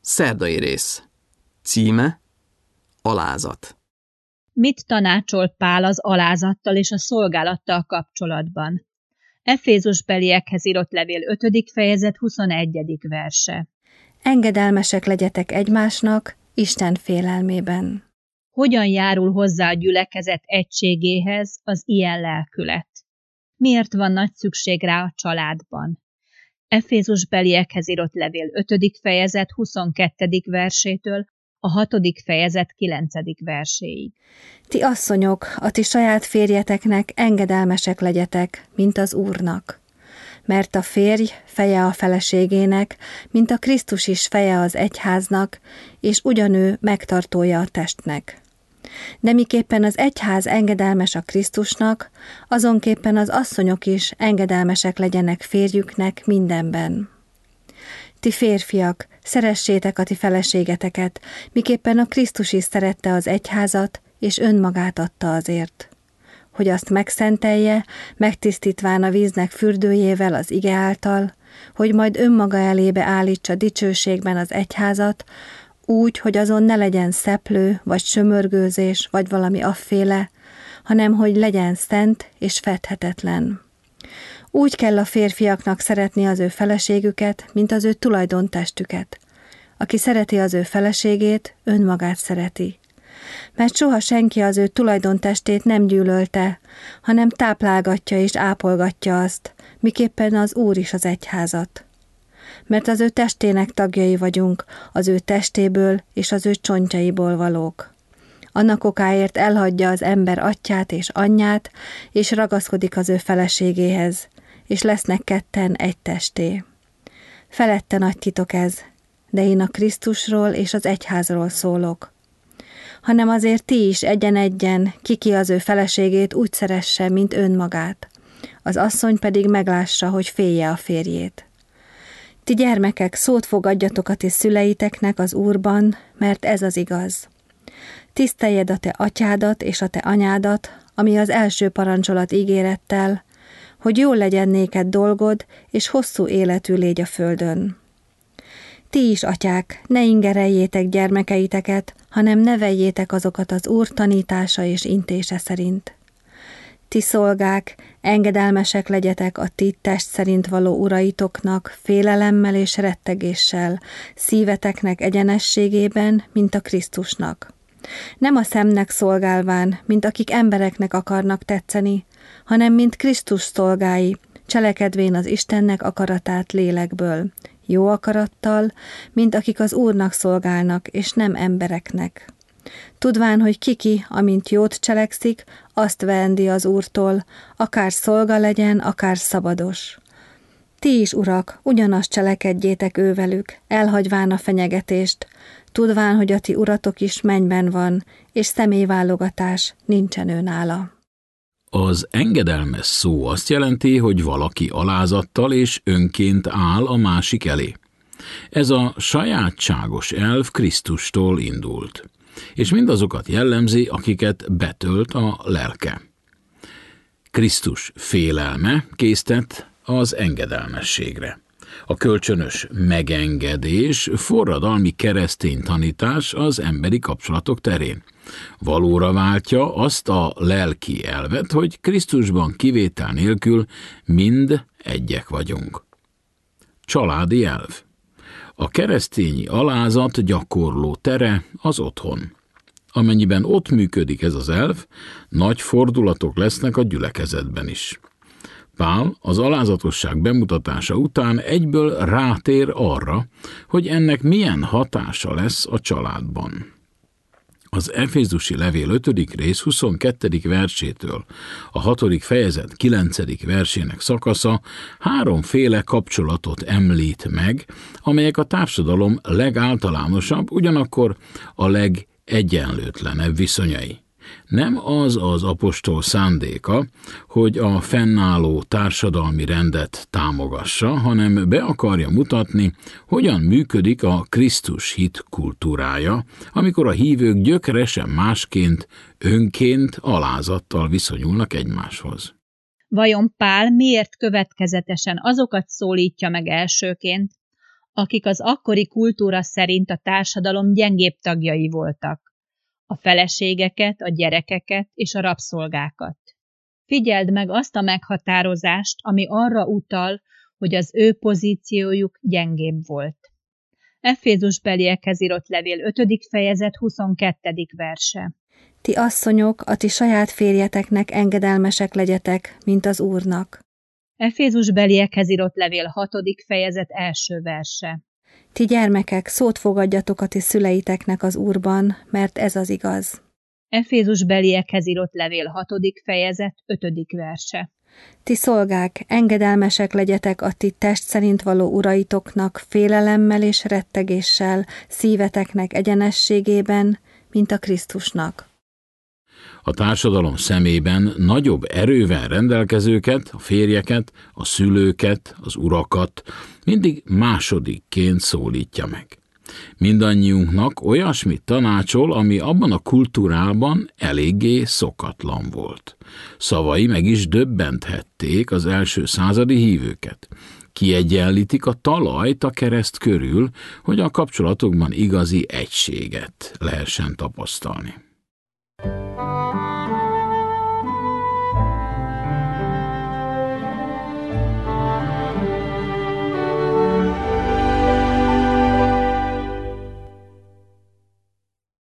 Szerdai rész. Címe: Alázat. Mit tanácsol Pál az alázattal és a szolgálattal kapcsolatban? Efézusbeliekhez írott levél 5. fejezet 21. verse. Engedelmesek legyetek egymásnak, Isten félelmében. Hogyan járul hozzá a gyülekezet egységéhez az ilyen lelkület? Miért van nagy szükség rá a családban? Efézusbeliekhez írott levél 5. fejezet 22. versétől a 6. fejezet 9. verséig. Ti asszonyok, a ti saját férjeteknek engedelmesek legyetek, mint az Úrnak. Mert a férj feje a feleségének, mint a Krisztus is feje az egyháznak, és ugyanő megtartója a testnek. De miképpen az egyház engedelmes a Krisztusnak, azonképpen az asszonyok is engedelmesek legyenek férjüknek mindenben. Ti férfiak, szeressétek a ti feleségeteket, miképpen a Krisztus is szerette az egyházat, és önmagát adta azért, hogy azt megszentelje, megtisztítván a víznek fürdőjével az ige által, hogy majd önmaga elébe állítsa dicsőségben az egyházat, úgy, hogy azon ne legyen szeplő, vagy sömörgőzés, vagy valami afféle, hanem hogy legyen szent és fedhetetlen. Úgy kell a férfiaknak szeretni az ő feleségüket, mint az ő tulajdontestüket. Aki szereti az ő feleségét, önmagát szereti. Mert soha senki az ő tulajdontestét nem gyűlölte, hanem táplálgatja és ápolgatja azt, miképpen az Úr is az egyházat. Mert az ő testének tagjai vagyunk, az ő testéből és az ő csontjaiból valók. Annak okáért elhagyja az ember atyját és anyját, és ragaszkodik az ő feleségéhez, és lesznek ketten egy testé. Felette nagy titok ez, de én a Krisztusról és az egyházról szólok. Hanem azért ti is egyen-egyen, ki az ő feleségét úgy szeresse, mint önmagát. Az asszony pedig meglássa, hogy félje a férjét. Ti gyermekek, szót fogadjatok a ti szüleiteknek az Úrban, mert ez az igaz. Tiszteljed a te atyádat és a te anyádat, ami az első parancsolat ígérettel, hogy jól legyen néked dolgod, és hosszú életű légy a földön. Ti is, atyák, ne ingereljétek gyermekeiteket, hanem neveljétek azokat az Úr tanítása és intése szerint. Ti szolgák, engedelmesek legyetek a ti test szerint való uraitoknak, félelemmel és rettegéssel, szíveteknek egyenességében, mint a Krisztusnak. Nem a szemnek szolgálván, mint akik embereknek akarnak tetszeni, hanem mint Krisztus szolgái, cselekedvén az Istennek akaratát lélekből, jó akarattal, mint akik az Úrnak szolgálnak, és nem embereknek. Tudván, hogy kiki, amint jót cselekszik, azt vendi az Úrtól, akár szolga legyen, akár szabados. Ti is, urak, ugyanazt cselekedjétek ővelük, elhagyván a fenyegetést, tudván, hogy a ti uratok is mennyben van, és személyválogatás nincsen ő nála. Az engedelmes szó azt jelenti, hogy valaki alázattal és önként áll a másik elé. Ez a sajátságos elv Krisztustól indult, és mindazokat jellemzi, akiket betölt a lelke. Krisztus félelme késztet az engedelmességre. A kölcsönös megengedés forradalmi keresztény tanítás az emberi kapcsolatok terén. Valóra váltja azt a lelki elvet, hogy Krisztusban kivétel nélkül mind egyek vagyunk. Családi elv. A keresztényi alázat gyakorló tere az otthon. Amennyiben ott működik ez az elv, nagy fordulatok lesznek a gyülekezetben is. Pál az alázatosság bemutatása után egyből rátér arra, hogy ennek milyen hatása lesz a családban. Az Efézusi levél 5. rész 22. versétől a 6. fejezet 9. versének szakasza háromféle kapcsolatot említ meg, amelyek a társadalom legáltalánosabb, ugyanakkor a legegyenlőtlenebb viszonyai. Nem az az apostol szándéka, hogy a fennálló társadalmi rendet támogassa, hanem be akarja mutatni, hogyan működik a Krisztus hit kultúrája, amikor a hívők gyökeresen másként, önként, alázattal viszonyulnak egymáshoz. Vajon Pál miért következetesen azokat szólítja meg elsőként, akik az akkori kultúra szerint a társadalom gyengébb tagjai voltak, a feleségeket, a gyerekeket és a rabszolgákat. Figyeld meg azt a meghatározást, ami arra utal, hogy az ő pozíciójuk gyengébb volt. Efézusbeliekhez írott levél 5. fejezet 22. verse. Ti asszonyok, a ti saját férjeteknek engedelmesek legyetek, mint az Úrnak. Efézusbeliekhez írott levél 6. fejezet 1. verse. Ti gyermekek, szót fogadjatok a ti szüleiteknek az Úrban, mert ez az igaz. Efézusbeliekhez írott levél 6. fejezet 5. verse. Ti szolgák, engedelmesek legyetek a ti test szerint való uraitoknak félelemmel és rettegéssel, szíveteknek egyenességében, mint a Krisztusnak. A társadalom szemében nagyobb erővel rendelkezőket, a férjeket, a szülőket, az urakat mindig másodikként szólítja meg. Mindannyiunknak olyasmit tanácsol, ami abban a kultúrában eléggé szokatlan volt. Szavai meg is döbbenthették az első századi hívőket. Kiegyenlítik a talajt a kereszt körül, hogy a kapcsolatokban igazi egységet lehessen tapasztalni.